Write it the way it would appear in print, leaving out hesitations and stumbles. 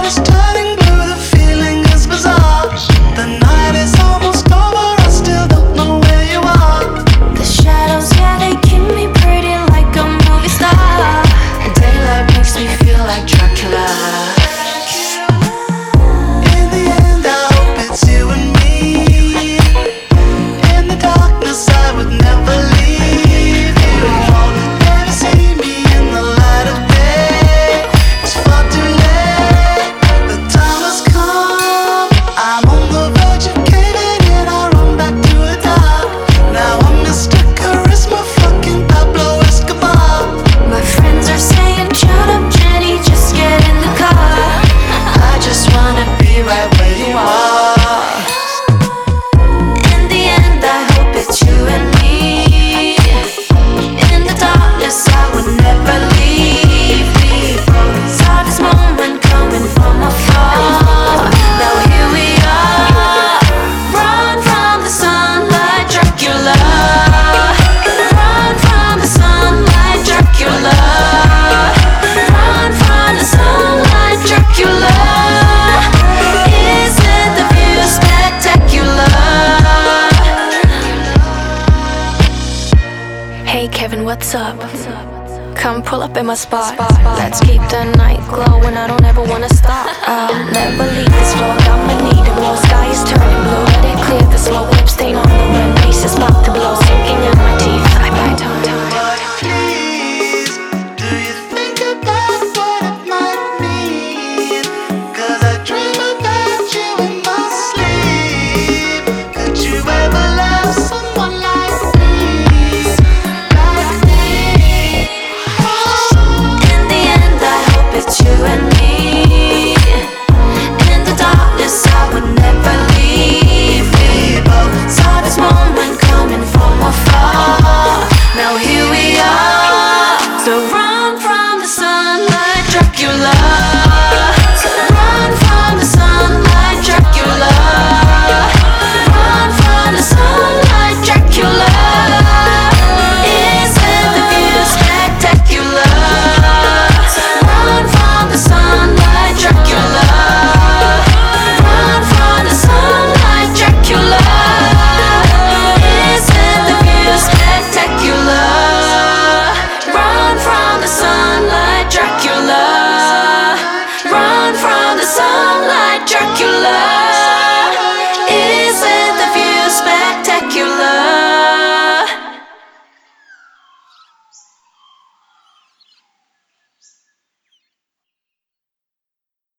Hey Kevin, what's up? Come pull up in my spot. Let's keep the night glowing, I don't ever wanna stop. I'll never leave this floor, got my need to blow. Sky is turning blue, let it clear the slow whip stain on the wind. Bass is about to blow, sinking in my teeth. I bite on time. Please, do you think about what it might mean? 'Cause I dream about you in my sleep. Could you ever love someone like me? Like me? In the end, I hope it's you and me. In the darkness, I would never leave. We both saw this moment coming from afar. Now here we are. So run from the sunlight, Dracula. Run from the sunlight, Dracula. Run from the sunlight, Dracula. Isn't the view spectacular? Run from the sunlight, Dracula. Run from the sunlight, Dracula. Isn't the view spectacular? Run from the sunlight, Dracula. Run from the sunlight, Dracula.